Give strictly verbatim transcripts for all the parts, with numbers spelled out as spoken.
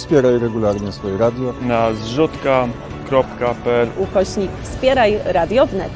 Wspieraj regularnie swoje radio na zrzutka kropka pe el ukośnik Wspieraj Radio Wnet.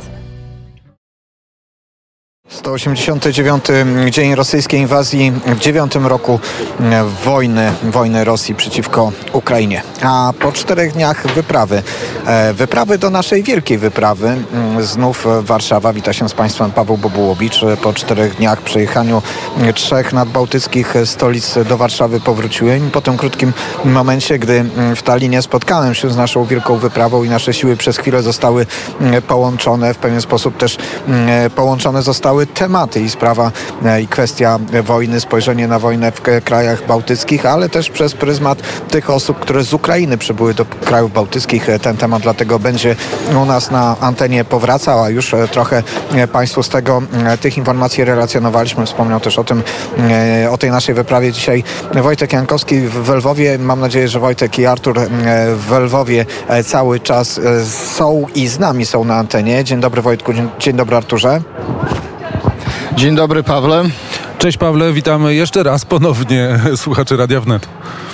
sto osiemdziesiąty dziewiąty dzień rosyjskiej inwazji w dziewiątym roku wojny, wojny Rosji przeciwko Ukrainie. A po czterech dniach wyprawy, wyprawy do naszej wielkiej wyprawy, znów Warszawa. Wita się z Państwem Paweł Bobułowicz. Po czterech dniach przejechaniu trzech nadbałtyckich stolic do Warszawy powróciłem. Po tym krótkim momencie, gdy w Tallinie spotkałem się z naszą wielką wyprawą i nasze siły przez chwilę zostały połączone, w pewien sposób też połączone zostały tematy i sprawa i kwestia wojny, spojrzenie na wojnę w krajach bałtyckich, ale też przez pryzmat tych osób, które z Ukrainy przybyły do krajów bałtyckich. Ten temat dlatego będzie u nas na antenie powracał, a już trochę Państwu z tego, tych informacji relacjonowaliśmy. Wspomniał też o tym, o tej naszej wyprawie dzisiaj Wojtek Jankowski w Lwowie. Mam nadzieję, że Wojtek i Artur w Lwowie cały czas są i z nami są na antenie. Dzień dobry Wojtku, dzień dobry Arturze. Dzień dobry Pawle. Cześć Pawle, witamy jeszcze raz ponownie słuchaczy Radia Wnet.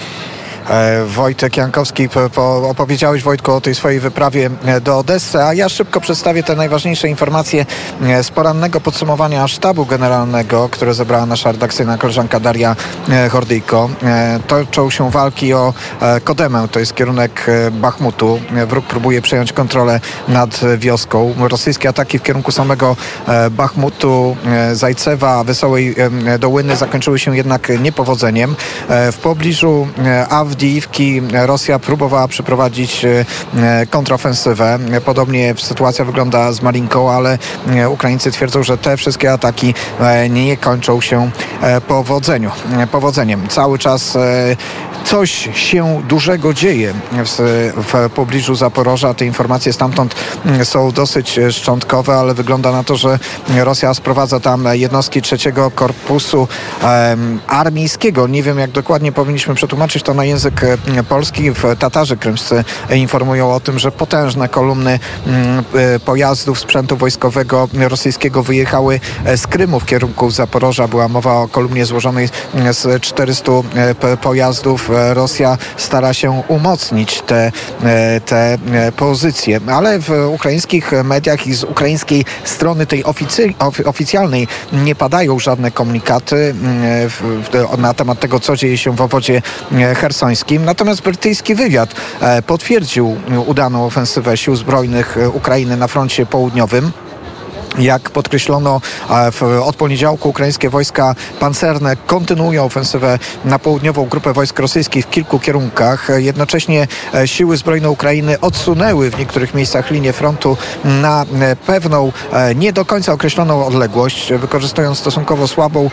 Wojtek Jankowski, po, opowiedziałeś Wojtku o tej swojej wyprawie do Odessy, a ja szybko przedstawię te najważniejsze informacje z porannego podsumowania sztabu generalnego, które zebrała nasza redakcyjna koleżanka Daria Hordyjko. Toczą się walki o Kodemę, to jest kierunek Bachmutu. Wróg próbuje przejąć kontrolę nad wioską. Rosyjskie ataki w kierunku samego Bachmutu, Zajcewa, Wesołej Dołyny zakończyły się jednak niepowodzeniem. W pobliżu Awdijiwki Rosja próbowała przeprowadzić kontrofensywę. Podobnie sytuacja wygląda z Marinką, ale Ukraińcy twierdzą, że te wszystkie ataki nie kończą się powodzeniu, powodzeniem. Cały czas coś się dużego dzieje w, w pobliżu Zaporoża. Te informacje stamtąd są dosyć szczątkowe, ale wygląda na to, że Rosja sprowadza tam jednostki trzeciego korpusu um, armijskiego. Nie wiem, jak dokładnie powinniśmy przetłumaczyć to na język polski. W Tatarzy krymscy informują o tym, że potężne kolumny um, pojazdów, sprzętu wojskowego rosyjskiego wyjechały z Krymu w kierunku Zaporoża. Była mowa o kolumnie złożonej z czterystu pojazdów. Rosja stara się umocnić te, te pozycje, ale w ukraińskich mediach i z ukraińskiej strony tej oficy, oficjalnej nie padają żadne komunikaty w, w, na temat tego, co dzieje się w obwodzie chersońskim. Natomiast brytyjski wywiad potwierdził udaną ofensywę sił zbrojnych Ukrainy na froncie południowym. Jak podkreślono, od poniedziałku ukraińskie wojska pancerne kontynuują ofensywę na południową grupę wojsk rosyjskich w kilku kierunkach. Jednocześnie siły zbrojne Ukrainy odsunęły w niektórych miejscach linię frontu na pewną, nie do końca określoną odległość, wykorzystując stosunkowo słabą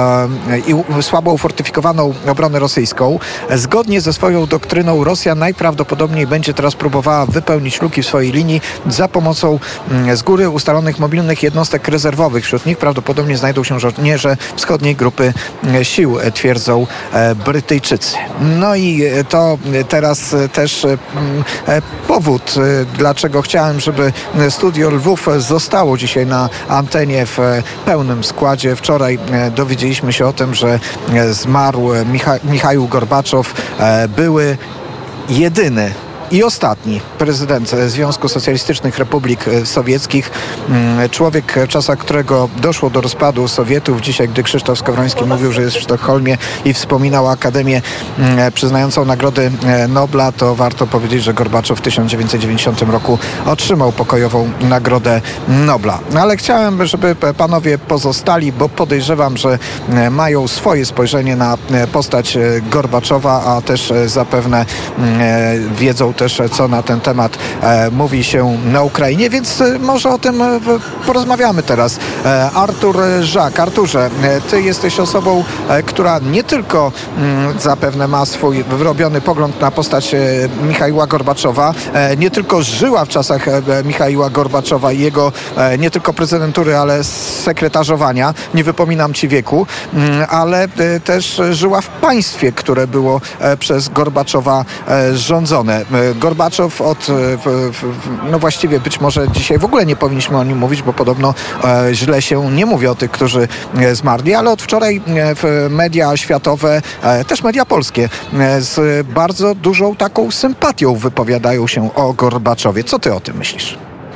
i słabo ufortyfikowaną obronę rosyjską. Zgodnie ze swoją doktryną Rosja najprawdopodobniej będzie teraz próbowała wypełnić luki w swojej linii za pomocą z góry ustalonych mobilnych jednostek rezerwowych. Wśród nich prawdopodobnie znajdą się żołnierze wschodniej grupy sił, twierdzą Brytyjczycy. No i to teraz też powód, dlaczego chciałem, żeby Studio Lwów zostało dzisiaj na antenie w pełnym składzie. Wczoraj dowiedzieliśmy się o tym, że zmarł Micha- Michaił Gorbaczow, były jedyny i ostatni prezydent Związku Socjalistycznych Republik Sowieckich. Człowiek, w czasach którego doszło do rozpadu Sowietów. Dzisiaj, gdy Krzysztof Skowroński mówił, że jest w Sztokholmie i wspominał Akademię przyznającą Nagrody Nobla, to warto powiedzieć, że Gorbaczow w tysiąc dziewięćset dziewięćdziesiątym roku otrzymał pokojową Nagrodę Nobla. Ale chciałem, żeby panowie pozostali, bo podejrzewam, że mają swoje spojrzenie na postać Gorbaczowa, a też zapewne wiedzą też, co na ten temat e, mówi się na Ukrainie, więc e, może o tym e, porozmawiamy teraz. E, Artur Żak. Arturze, e, ty jesteś osobą, e, która nie tylko m, zapewne ma swój wyrobiony pogląd na postać e, Michaiła Gorbaczowa, e, nie tylko żyła w czasach e, Michaiła Gorbaczowa i jego e, nie tylko prezydentury, ale sekretarzowania, nie wypominam ci wieku, m, ale e, też żyła w państwie, które było e, przez Gorbaczowa e, rządzone. E, Gorbaczow od, no właściwie być może dzisiaj w ogóle nie powinniśmy o nim mówić, bo podobno źle się nie mówi o tych, którzy zmarli, ale od wczoraj media światowe, też media polskie z bardzo dużą taką sympatią wypowiadają się o Gorbaczowie. Co ty o tym myślisz?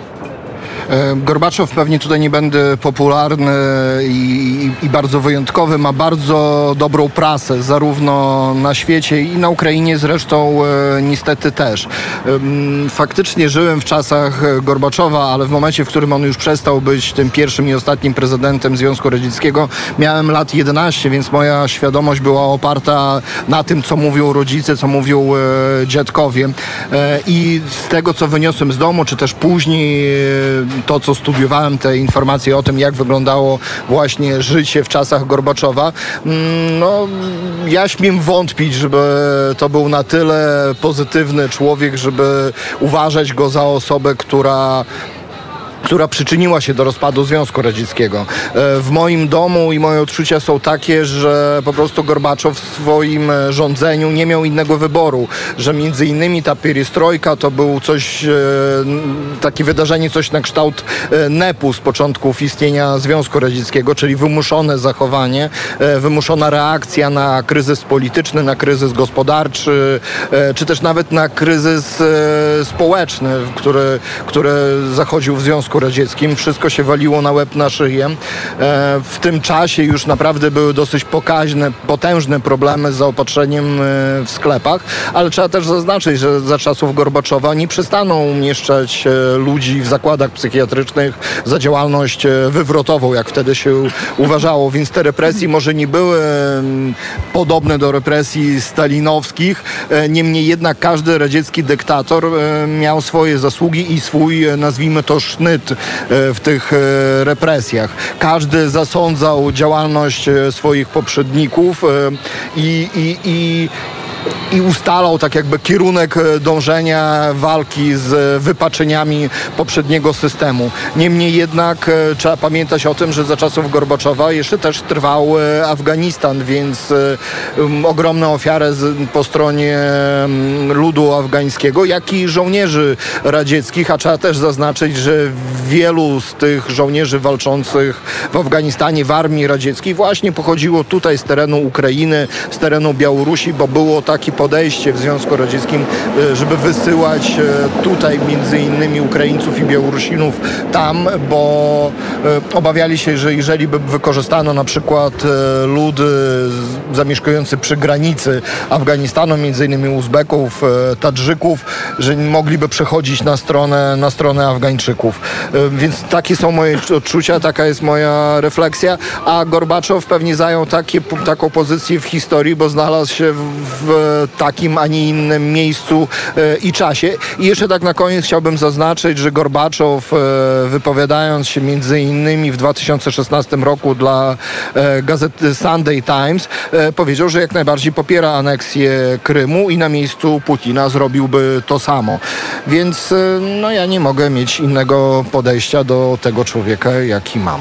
Gorbaczow, pewnie tutaj nie będę popularny i, i bardzo wyjątkowy, ma bardzo dobrą prasę, zarówno na świecie i na Ukrainie zresztą e, niestety też. E, faktycznie żyłem w czasach Gorbaczowa, ale w momencie, w którym on już przestał być tym pierwszym i ostatnim prezydentem Związku Radzieckiego, miałem lat jedenaście, więc moja świadomość była oparta na tym, co mówią rodzice, co mówią e, dziadkowie. E, I z tego, co wyniosłem z domu, czy też później e, to, co studiowałem, te informacje o tym, jak wyglądało właśnie życie w czasach Gorbaczowa, no ja śmiem wątpić, żeby to był na tyle pozytywny człowiek, żeby uważać go za osobę, która która przyczyniła się do rozpadu Związku Radzieckiego. W moim domu i moje odczucia są takie, że po prostu Gorbaczow w swoim rządzeniu nie miał innego wyboru, że między innymi ta pierestrojka to był coś, takie wydarzenie, coś na kształt nepu z początków istnienia Związku Radzieckiego, czyli wymuszone zachowanie, wymuszona reakcja na kryzys polityczny, na kryzys gospodarczy, czy też nawet na kryzys społeczny, który, który zachodził w Związku Radzieckim. Wszystko się waliło na łeb, na szyję. W tym czasie już naprawdę były dosyć pokaźne, potężne problemy z zaopatrzeniem w sklepach, ale trzeba też zaznaczyć, że za czasów Gorbaczowa nie przestaną umieszczać ludzi w zakładach psychiatrycznych za działalność wywrotową, jak wtedy się uważało, więc te represje może nie były podobne do represji stalinowskich, niemniej jednak każdy radziecki dyktator miał swoje zasługi i swój, nazwijmy to, sznyt w tych represjach. Każdy zasądzał działalność swoich poprzedników i, i, i i ustalał tak jakby kierunek dążenia walki z wypaczeniami poprzedniego systemu. Niemniej jednak e, trzeba pamiętać o tym, że za czasów Gorbaczowa jeszcze też trwał e, Afganistan, więc e, um, ogromne ofiary z, po stronie um, ludu afgańskiego, jak i żołnierzy radzieckich, a trzeba też zaznaczyć, że wielu z tych żołnierzy walczących w Afganistanie, w armii radzieckiej właśnie pochodziło tutaj z terenu Ukrainy, z terenu Białorusi, bo było takie podejście w Związku Radzieckim, żeby wysyłać tutaj między innymi Ukraińców i Białorusinów tam, bo obawiali się, że jeżeli by wykorzystano na przykład lud zamieszkujący przy granicy Afganistanu, między innymi Uzbeków, Tadżyków, że mogliby przechodzić na stronę, na stronę Afgańczyków. Więc takie są moje odczucia, taka jest moja refleksja, a Gorbaczow pewnie zajął takie, taką pozycję w historii, bo znalazł się w, w takim, a nie innym miejscu e, i czasie. I jeszcze tak na koniec chciałbym zaznaczyć, że Gorbaczow, e, wypowiadając się między innymi w dwa tysiące szesnastym roku dla e, gazety Sunday Times, e, powiedział, że jak najbardziej popiera aneksję Krymu i na miejscu Putina zrobiłby to samo. Więc e, no ja nie mogę mieć innego podejścia do tego człowieka, jaki mam.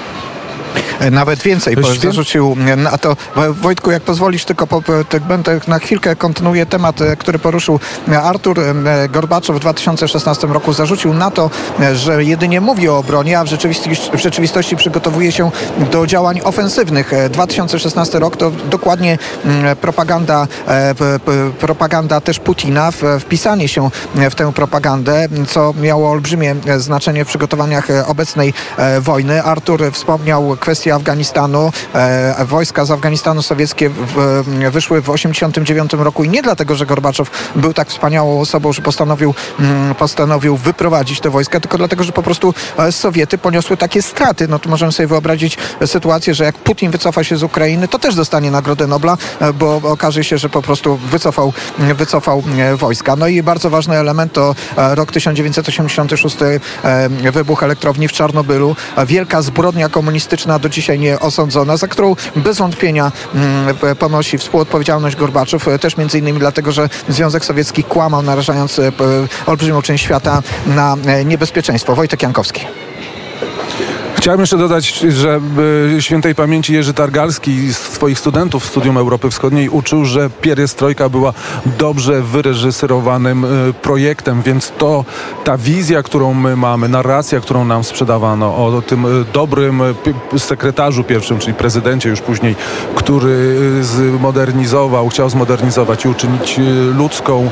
Nawet więcej, bo zarzucił na to. Wojtku, jak pozwolisz, tylko po, tak będę na chwilkę kontynuuję temat, który poruszył Artur. Gorbaczow w dwa tysiące szesnastym roku zarzucił na to, że jedynie mówi o obronie, a w rzeczywistości, w rzeczywistości przygotowuje się do działań ofensywnych. dwa tysiące szesnasty rok to dokładnie propaganda, propaganda też Putina, wpisanie się w tę propagandę, co miało olbrzymie znaczenie w przygotowaniach obecnej wojny. Artur wspomniał kwestię Afganistanu. E, wojska z Afganistanu sowieckie w, w, wyszły w osiemdziesiątym dziewiątym roku i nie dlatego, że Gorbaczow był tak wspaniałą osobą, że postanowił, mm, postanowił wyprowadzić te wojska, tylko dlatego, że po prostu Sowiety poniosły takie straty. No to możemy sobie wyobrazić sytuację, że jak Putin wycofa się z Ukrainy, to też dostanie Nagrodę Nobla, bo okaże się, że po prostu wycofał, wycofał wojska. No i bardzo ważny element to rok tysiąc dziewięćset osiemdziesiąty szósty, wybuch elektrowni w Czarnobylu. Wielka zbrodnia komunistyczna do dzisiaj nie osądzona, za którą bez wątpienia mm, ponosi współodpowiedzialność Gorbaczow, też między innymi dlatego, że Związek Sowiecki kłamał, narażając e, olbrzymią część świata na e, niebezpieczeństwo. Wojtek Jankowski. Chciałem jeszcze dodać, że świętej pamięci Jerzy Targalski z swoich studentów w Studium Europy Wschodniej uczył, że pierestrojka była dobrze wyreżyserowanym projektem, więc to ta wizja, którą my mamy, narracja, którą nam sprzedawano o tym dobrym sekretarzu pierwszym, czyli prezydencie już później, który zmodernizował, chciał zmodernizować i uczynić ludzką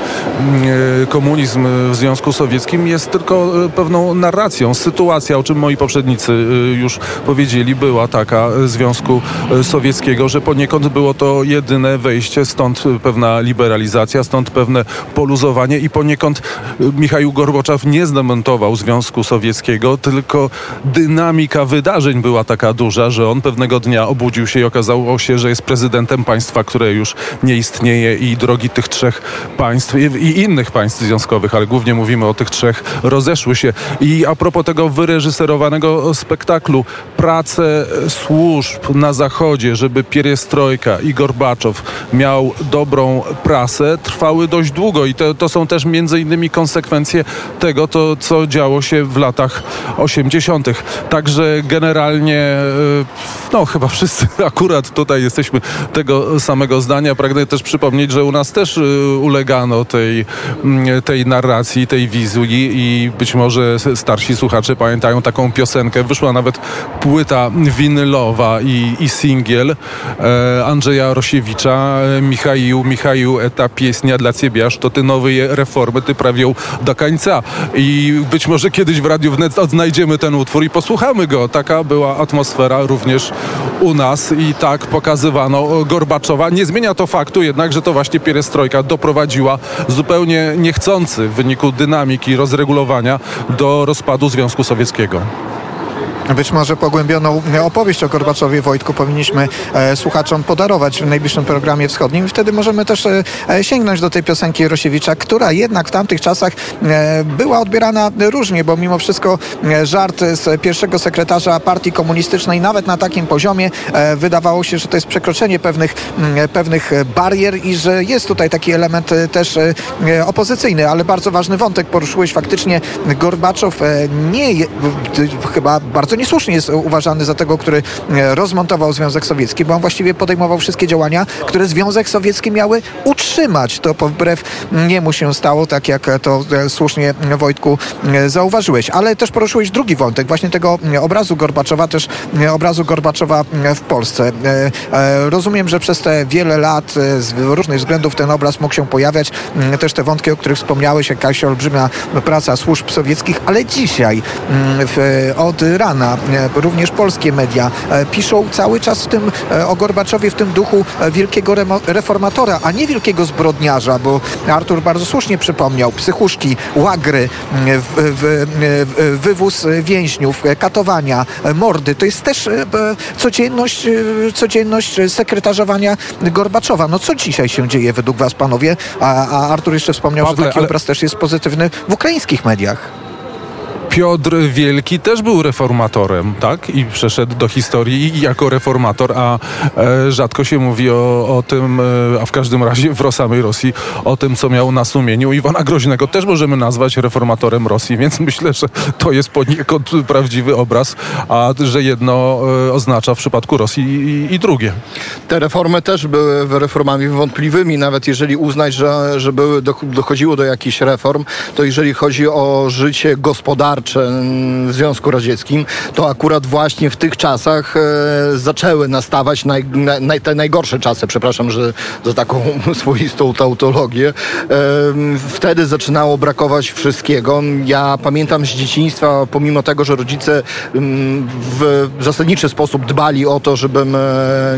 komunizm w Związku Sowieckim, jest tylko pewną narracją. Sytuacja, o czym moi poprzednicy już powiedzieli, była taka Związku Sowieckiego, że poniekąd było to jedyne wejście, stąd pewna liberalizacja, stąd pewne poluzowanie i poniekąd Michaił Gorbaczow nie zdementował Związku Sowieckiego, tylko dynamika wydarzeń była taka duża, że on pewnego dnia obudził się i okazało się, że jest prezydentem państwa, które już nie istnieje i drogi tych trzech państw i innych państw związkowych, ale głównie mówimy o tych trzech, rozeszły się. I a propos tego wyreżyserowanego spektaklu, prace służb na Zachodzie, żeby pierestrojka i Gorbaczow miał dobrą prasę, trwały dość długo i to, to są też między innymi konsekwencje tego, to, co działo się w latach osiemdziesiątych. Także generalnie, no chyba wszyscy akurat tutaj jesteśmy tego samego zdania. Pragnę też przypomnieć, że u nas też ulegano tej, tej narracji, tej wizji i być może starsi słuchacze pamiętają taką piosenkę. Wyszła nawet płyta winylowa i, i singiel e, Andrzeja Rosiewicza, Michaił, Michaił, eta pieśnia dla ciebie, aż to ty nowe reformy ty prawią do końca. I być może kiedyś w Radiu Wnet odnajdziemy ten utwór i posłuchamy go. Taka była atmosfera również u nas i tak pokazywano Gorbaczowa. Nie zmienia to faktu jednak, że to właśnie pierestrojka doprowadziła zupełnie niechcący w wyniku dynamiki rozregulowania do rozpadu Związku Sowieckiego. Być może pogłębioną opowieść o Gorbaczowie, Wojtku, powinniśmy e, słuchaczom podarować w najbliższym programie wschodnim. Wtedy możemy też e, sięgnąć do tej piosenki Rosiewicza, która jednak w tamtych czasach e, była odbierana różnie, bo mimo wszystko e, żart z pierwszego sekretarza partii komunistycznej nawet na takim poziomie e, wydawało się, że to jest przekroczenie pewnych, e, pewnych barier i że jest tutaj taki element e, też e, opozycyjny, ale bardzo ważny wątek poruszyłeś. Faktycznie Gorbaczow e, nie je, chyba bardzo niesłusznie jest uważany za tego, który rozmontował Związek Sowiecki, bo on właściwie podejmował wszystkie działania, które Związek Sowiecki miały utrzymać. To wbrew niemu się stało, tak jak to słusznie, Wojtku, zauważyłeś. Ale też poruszyłeś drugi wątek, właśnie tego obrazu Gorbaczowa, też obrazu Gorbaczowa w Polsce. Rozumiem, że przez te wiele lat z różnych względów ten obraz mógł się pojawiać. Też te wątki, o których wspomniałeś, jakaś olbrzymia praca służb sowieckich, ale dzisiaj w, od rana również polskie media piszą cały czas w tym, o Gorbaczowie w tym duchu wielkiego reformatora, a nie wielkiego zbrodniarza, bo Artur bardzo słusznie przypomniał psychuszki, łagry, w, w, w, wywóz więźniów, katowania, mordy. To jest też codzienność, codzienność sekretarzowania Gorbaczowa. No co dzisiaj się dzieje według was, panowie? A, a Artur jeszcze wspomniał, Pawle, że taki ale... obraz też jest pozytywny w ukraińskich mediach. Piotr Wielki też był reformatorem, tak? I przeszedł do historii jako reformator, a e, rzadko się mówi o, o tym, e, a w każdym razie w samej Rosji, o tym, co miał na sumieniu. Iwana Groźnego też możemy nazwać reformatorem Rosji, więc myślę, że to jest poniekąd prawdziwy obraz, a że jedno e, oznacza w przypadku Rosji i, i drugie. Te reformy też były reformami wątpliwymi, nawet jeżeli uznać, że, że były, dochodziło do jakichś reform, to jeżeli chodzi o życie gospodarcze w Związku Radzieckim, to akurat właśnie w tych czasach e, zaczęły nastawać naj, naj, te najgorsze czasy, przepraszam, że za taką swoistą tautologię. E, wtedy zaczynało brakować wszystkiego. Ja pamiętam z dzieciństwa, pomimo tego, że rodzice m, w zasadniczy sposób dbali o to, żebym e,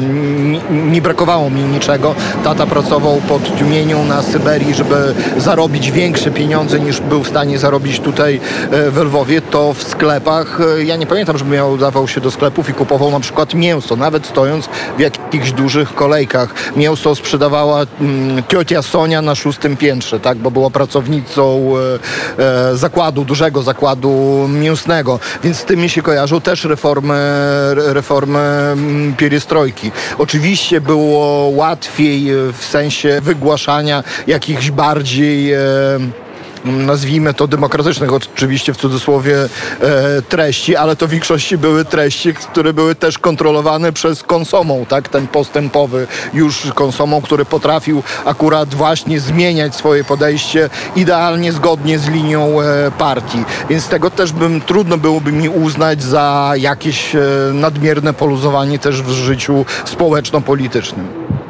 nie brakowało mi niczego. Tata pracował pod Tiumienią na Syberii, żeby zarobić większe pieniądze niż był w stanie zarobić tutaj e, w Lwowie, to w sklepach, ja nie pamiętam, żeby miał, dawał się do sklepów i kupował na przykład mięso, nawet stojąc w jakichś dużych kolejkach. Mięso sprzedawała mm, ciocia Sonia na szóstym piętrze, tak, bo była pracownicą e, e, zakładu, dużego zakładu mięsnego, więc z tym mi się kojarzą też reformy, reformy mm, pierestrojki. Oczywiście było łatwiej w sensie wygłaszania jakichś bardziej e, nazwijmy to demokratycznych, oczywiście w cudzysłowie, e, treści, ale to w większości były treści, które były też kontrolowane przez Konsomą, tak? Ten postępowy już Konsomą, który potrafił akurat właśnie zmieniać swoje podejście idealnie zgodnie z linią e, partii. Więc tego też bym, trudno byłoby mi uznać za jakieś e, nadmierne poluzowanie też w życiu społeczno-politycznym.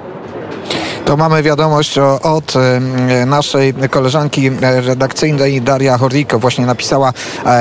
To mamy wiadomość od naszej koleżanki redakcyjnej Daria Horiko. Właśnie napisała,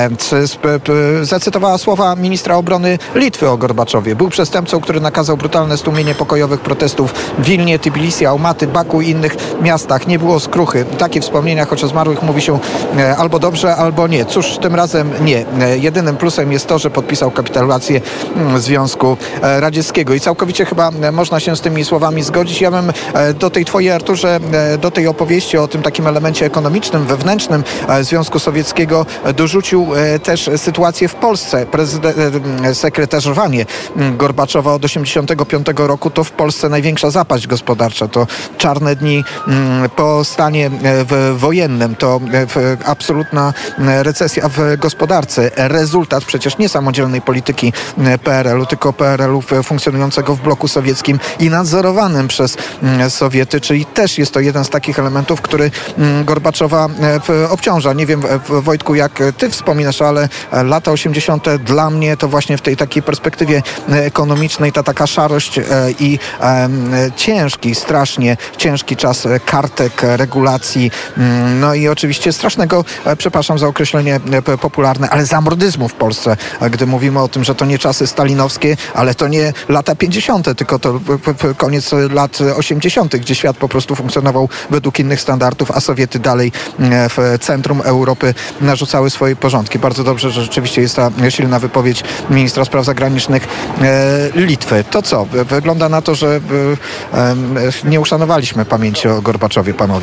zacytowała słowa ministra obrony Litwy o Gorbaczowie. Był przestępcą, który nakazał brutalne stłumienie pokojowych protestów w Wilnie, Tbilisi, Almaty, Baku i innych miastach. Nie było skruchy. Takie wspomnienia, choć o zmarłych mówi się albo dobrze, albo nie. Cóż, tym razem nie. Jedynym plusem jest to, że podpisał kapitulację Związku Radzieckiego. I całkowicie chyba można się z tymi słowami zgodzić. Ja bym do tej twojej, Arturze, do tej opowieści o tym takim elemencie ekonomicznym, wewnętrznym Związku Sowieckiego dorzucił też sytuację w Polsce. Prezydent, sekretarzowanie Gorbaczowa od osiemdziesiątego piątego roku to w Polsce największa zapaść gospodarcza. To czarne dni po stanie wojennym. To absolutna recesja w gospodarce. Rezultat przecież nie samodzielnej polityki P R L u, tylko P R L u funkcjonującego w bloku sowieckim i nadzorowanym przez Sowiety, czyli też jest to jeden z takich elementów, który Gorbaczowa obciąża. Nie wiem, Wojtku, jak ty wspominasz, ale lata osiemdziesiąte dla mnie to właśnie w tej takiej perspektywie ekonomicznej ta taka szarość i ciężki, strasznie ciężki czas kartek, regulacji, no i oczywiście strasznego, przepraszam za określenie popularne, ale zamordyzmu w Polsce, gdy mówimy o tym, że to nie czasy stalinowskie, ale to nie lata pięćdziesiąte, tylko to koniec lat osiemdziesiątych, gdzie świat po prostu funkcjonował według innych standardów, a Sowiety dalej w centrum Europy narzucały swoje porządki. Bardzo dobrze, że rzeczywiście jest ta silna wypowiedź ministra spraw zagranicznych Litwy. To co? Wygląda na to, że nie uszanowaliśmy pamięci o Gorbaczowie, panowie.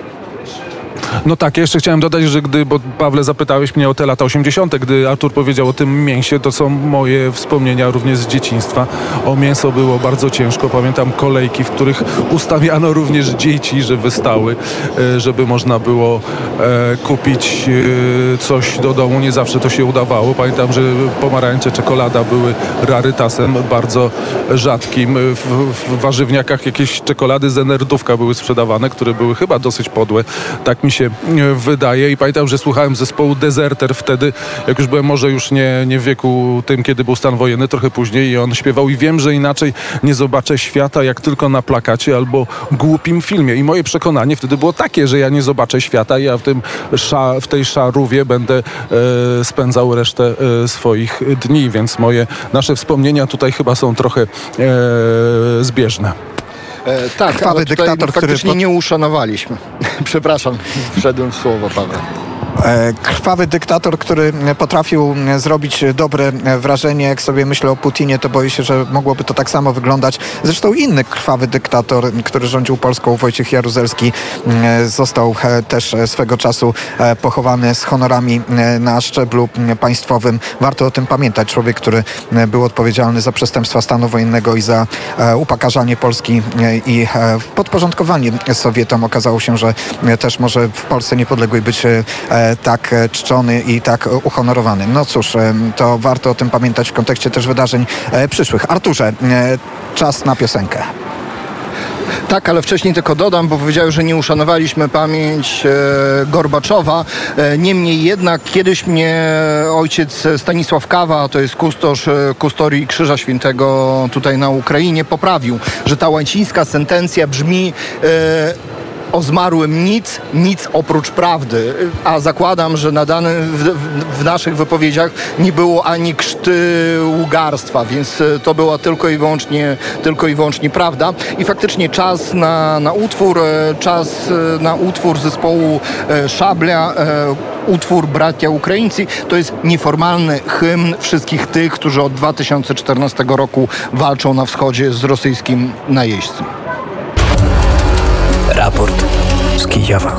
No tak, jeszcze chciałem dodać, że gdy, bo Pawle zapytałeś mnie o te lata osiemdziesiąte, gdy Artur powiedział o tym mięsie, to są moje wspomnienia również z dzieciństwa. O mięso było bardzo ciężko. Pamiętam kolejki, w których ustawiano również dzieci, żeby stały, żeby można było e, kupić e, coś do domu. Nie zawsze to się udawało. Pamiętam, że pomarańcze, czekolada były rarytasem bardzo rzadkim. W, w warzywniakach jakieś czekolady z Enerdówka były sprzedawane, które były chyba dosyć podłe. Tak mi się wydaje i pamiętam, że słuchałem zespołu Deserter wtedy, jak już byłem może już nie, nie w wieku tym, kiedy był stan wojenny, trochę później i on śpiewał i wiem, że inaczej nie zobaczę świata jak tylko na plakacie albo głupim filmie i moje przekonanie wtedy było takie, że ja nie zobaczę świata i ja w, tym sza, w tej szarówie będę e, spędzał resztę e, swoich dni, więc moje, nasze wspomnienia tutaj chyba są trochę e, zbieżne. E, tak, Krwawy ale tutaj dyktator, faktycznie który... nie uszanowaliśmy. Przepraszam, wszedłem w słowo, Paweł. Krwawy dyktator, który potrafił zrobić dobre wrażenie. Jak sobie myślę o Putinie, to boję się, że mogłoby to tak samo wyglądać. Zresztą inny krwawy dyktator, który rządził Polską, Wojciech Jaruzelski, został też swego czasu pochowany z honorami na szczeblu państwowym. Warto o tym pamiętać. Człowiek, który był odpowiedzialny za przestępstwa stanu wojennego i za upokarzanie Polski i podporządkowanie Sowietom. Okazało się, że też może w Polsce niepodległej być tak czczony i tak uhonorowany. No cóż, to warto o tym pamiętać w kontekście też wydarzeń przyszłych. Arturze, czas na piosenkę. Tak, ale wcześniej tylko dodam, bo powiedziałem, że nie uszanowaliśmy pamięć e, Gorbaczowa. E, niemniej jednak kiedyś mnie ojciec Stanisław Kawa, to jest kustosz e, kustorii Krzyża Świętego tutaj na Ukrainie, poprawił, że ta łacińska sentencja brzmi e, o zmarłym nic, nic oprócz prawdy. A zakładam, że na dane, w, w naszych wypowiedziach nie było ani krzty ługarstwa, więc to była tylko i wyłącznie, tylko i wyłącznie prawda. I faktycznie czas na, na utwór, czas na utwór zespołu Szabla, utwór Bracia Ukraińcy. To jest nieformalny hymn wszystkich tych, którzy od dwa tysiące czternastego roku walczą na wschodzie z rosyjskim najeźdźcą. Raport z Kijowa.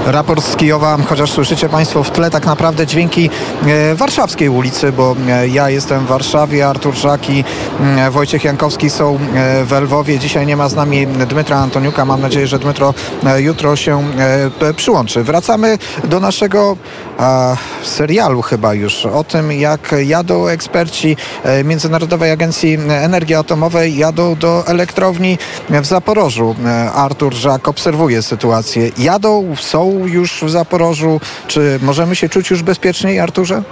Raport z Kijowa, chociaż słyszycie Państwo w tle tak naprawdę dźwięki e, warszawskiej ulicy, bo e, ja jestem w Warszawie, Artur Żak i e, Wojciech Jankowski są e, w Lwowie. Dzisiaj nie ma z nami Dmytra Antoniuka. Mam nadzieję, że Dmytro e, jutro się e, przyłączy. Wracamy do naszego e, serialu chyba już o tym, jak jadą eksperci e, Międzynarodowej Agencji Energii Atomowej, jadą do elektrowni w Zaporożu. E, Artur Żak obserwuje sytuację. Jadą, są już w Zaporożu. Czy możemy się czuć już bezpieczniej, Arturze?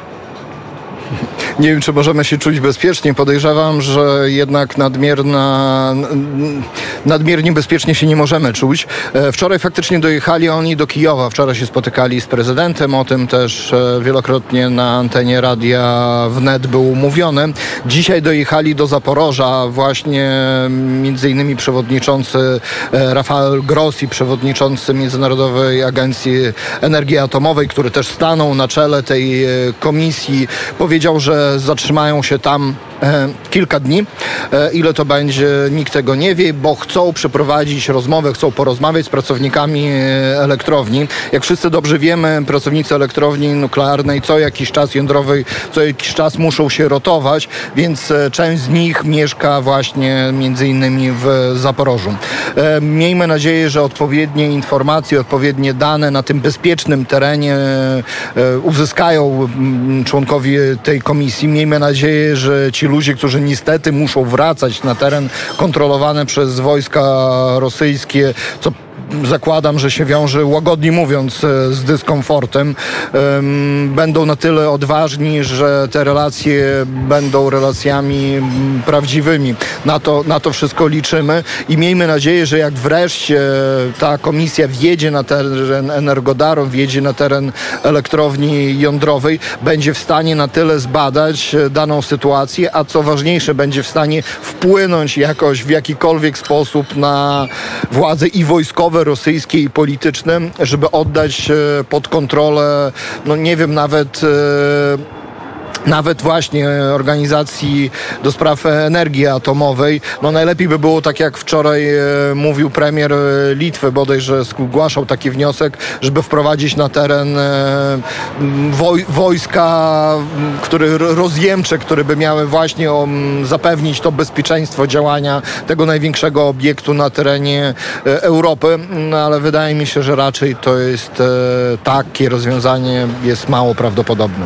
Nie wiem, czy możemy się czuć bezpiecznie. Podejrzewam, że jednak nadmierna, nadmiernie bezpiecznie się nie możemy czuć. Wczoraj faktycznie dojechali oni do Kijowa. Wczoraj się spotykali z prezydentem. O tym też wielokrotnie na antenie Radia Wnet było mówione. Dzisiaj dojechali do Zaporoża właśnie między innymi przewodniczący Rafael Grossi, przewodniczący Międzynarodowej Agencji Energii Atomowej, który też stanął na czele tej komisji, powiedział, że zatrzymają się tam e, kilka dni. E, ile to będzie, nikt tego nie wie, bo chcą przeprowadzić rozmowę, chcą porozmawiać z pracownikami elektrowni. Jak wszyscy dobrze wiemy, pracownicy elektrowni nuklearnej co jakiś czas jądrowej, co jakiś czas muszą się rotować, więc e, część z nich mieszka właśnie między innymi w Zaporożu. E, miejmy nadzieję, że odpowiednie informacje, odpowiednie dane na tym bezpiecznym terenie e, uzyskają m, członkowie tej komisji. Miejmy nadzieję, że ci ludzie, którzy niestety muszą wracać na teren kontrolowany przez wojska rosyjskie, co zakładam, że się wiąże, łagodnie mówiąc, z dyskomfortem, będą na tyle odważni, że te relacje będą relacjami prawdziwymi. Na to, na to wszystko liczymy i miejmy nadzieję, że jak wreszcie ta komisja wjedzie na teren Energodaru, wjedzie na teren elektrowni jądrowej, będzie w stanie na tyle zbadać daną sytuację, a co ważniejsze, będzie w stanie wpłynąć jakoś w jakikolwiek sposób na władze i wojskowe rosyjskie i polityczne, żeby oddać pod kontrolę, no nie wiem, nawet nawet właśnie organizacji do spraw energii atomowej. No najlepiej by było, tak jak wczoraj e, mówił premier Litwy, bodajże zgłaszał taki wniosek, żeby wprowadzić na teren e, woj, wojska, które rozjemcze, które by miały właśnie o, zapewnić to bezpieczeństwo działania tego największego obiektu na terenie e, Europy. No ale wydaje mi się, że raczej to jest e, takie rozwiązanie jest mało prawdopodobne.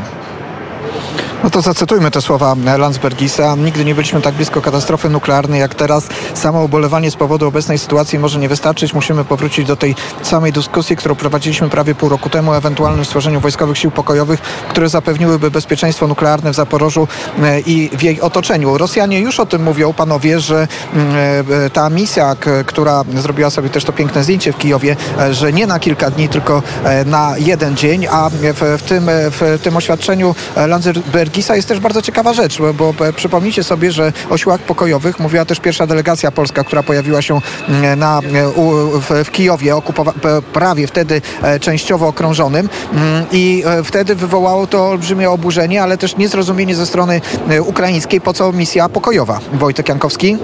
No to zacytujmy te słowa Landsbergisa. Nigdy nie byliśmy tak blisko katastrofy nuklearnej jak teraz. Samo ubolewanie z powodu obecnej sytuacji może nie wystarczyć. Musimy powrócić do tej samej dyskusji, którą prowadziliśmy prawie pół roku temu o ewentualnym stworzeniu wojskowych sił pokojowych, które zapewniłyby bezpieczeństwo nuklearne w Zaporożu i w jej otoczeniu. Rosjanie już o tym mówią, panowie, że ta misja, która zrobiła sobie też to piękne zdjęcie w Kijowie, że nie na kilka dni, tylko na jeden dzień, a w, w, tym, w tym oświadczeniu Landsbergisa jest też bardzo ciekawa rzecz, bo, bo przypomnijcie sobie, że o siłach pokojowych mówiła też pierwsza delegacja polska, która pojawiła się na, u, w, w Kijowie, okupowa- prawie wtedy częściowo okrążonym i wtedy wywołało to olbrzymie oburzenie, ale też niezrozumienie ze strony ukraińskiej, po co misja pokojowa. Wojtek Jankowski?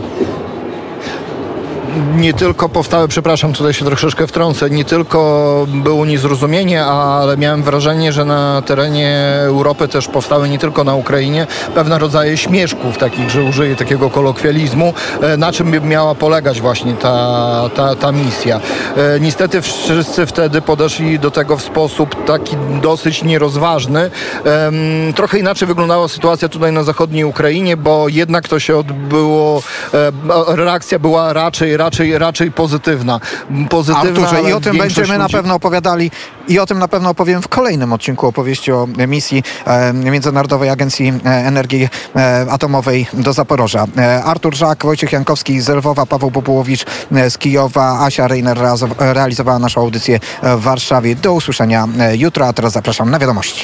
Nie tylko powstały, przepraszam, tutaj się troszeczkę wtrącę, nie tylko było niezrozumienie, ale miałem wrażenie, że na terenie Europy też powstały, nie tylko na Ukrainie, pewne rodzaje śmieszków takich, że użyję takiego kolokwializmu, na czym miała polegać właśnie ta, ta, ta misja. Niestety wszyscy wtedy podeszli do tego w sposób taki dosyć nierozważny. Trochę inaczej wyglądała sytuacja tutaj na zachodniej Ukrainie, bo jednak to się odbyło, reakcja była raczej Raczej, raczej pozytywna. pozytywna Arturze, i o tym będziemy ludzi... na pewno opowiadali i o tym na pewno opowiem w kolejnym odcinku opowieści o misji e, Międzynarodowej Agencji Energii e, Atomowej do Zaporoża. E, Artur Żak, Wojciech Jankowski z Lwowa, Paweł Bobułowicz z Kijowa, Asia Reiner realizowała naszą audycję w Warszawie. Do usłyszenia jutro, a teraz zapraszam na wiadomości.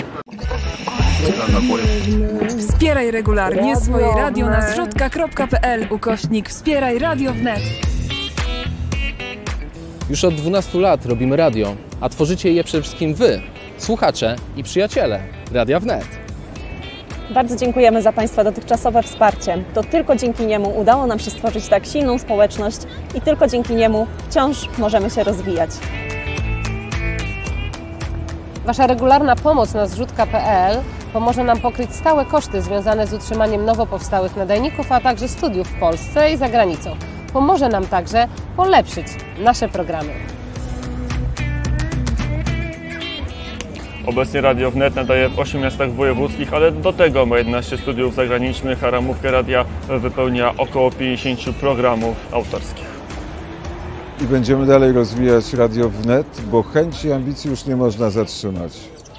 Wspieraj regularnie swoje radio na zrzutka kropka p l ukośnik Wspieraj Radio Wnet. Już od dwunastu lat robimy radio, a tworzycie je przede wszystkim wy, słuchacze i przyjaciele Radia Wnet. Bardzo dziękujemy za Państwa dotychczasowe wsparcie. To tylko dzięki niemu udało nam się stworzyć tak silną społeczność i tylko dzięki niemu wciąż możemy się rozwijać. Wasza regularna pomoc na zrzut kropka pe el pomoże nam pokryć stałe koszty związane z utrzymaniem nowo powstałych nadajników, a także studiów w Polsce i za granicą. Pomoże nam także polepszyć nasze programy. Obecnie Radio Wnet nadaje w ośmiu miastach wojewódzkich, ale do tego ma jedenaście studiów zagranicznych, a ramówkę radia wypełnia około pięćdziesiąt programów autorskich. I będziemy dalej rozwijać Radio Wnet, bo chęci i ambicji już nie można zatrzymać.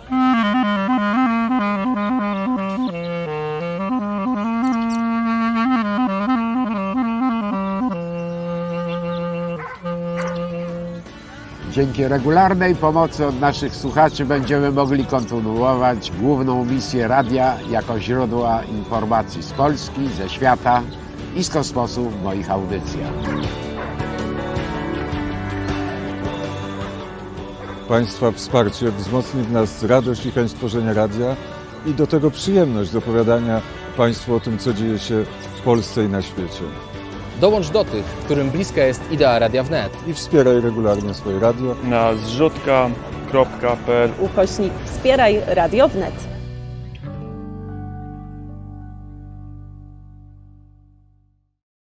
Dzięki regularnej pomocy od naszych słuchaczy będziemy mogli kontynuować główną misję radia jako źródła informacji z Polski, ze świata i z kosmosu w moich audycjach. Państwa wsparcie wzmocni w nas radość i chęć tworzenia radia i do tego przyjemność do opowiadania Państwu o tym, co dzieje się w Polsce i na świecie. Dołącz do tych, którym bliska jest idea Radia Wnet. I wspieraj regularnie swoje radio na zrzutka kropka pe el ukośnik Wspieraj Radio Wnet.